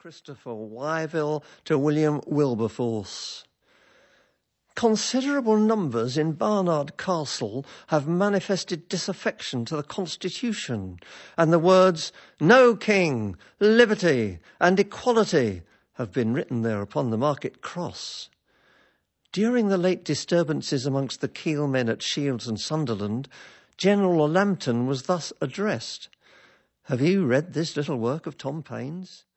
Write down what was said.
Christopher Wyville to William Wilberforce. Considerable numbers in Barnard Castle have manifested disaffection to the Constitution, and the words, "No King, Liberty and Equality," have been written there upon the market cross. During the late disturbances amongst the Keel men at Shields and Sunderland, General Lambton was thus addressed: "Have you read this little work of Tom Paine's?